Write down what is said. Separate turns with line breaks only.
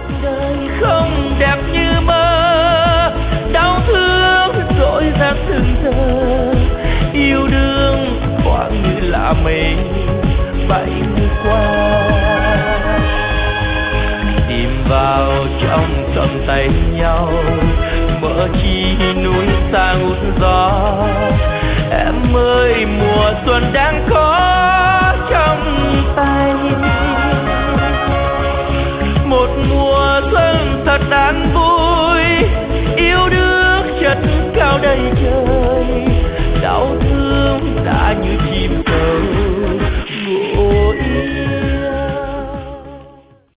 đời không đẹp như mơ, đau thương dối răng từng giờ, yêu đương thoáng như là mây bay qua. Tìm vào trong cầm tay nhau, mở chi núi xa ngút gió. Em ơi mùa xuân đang có,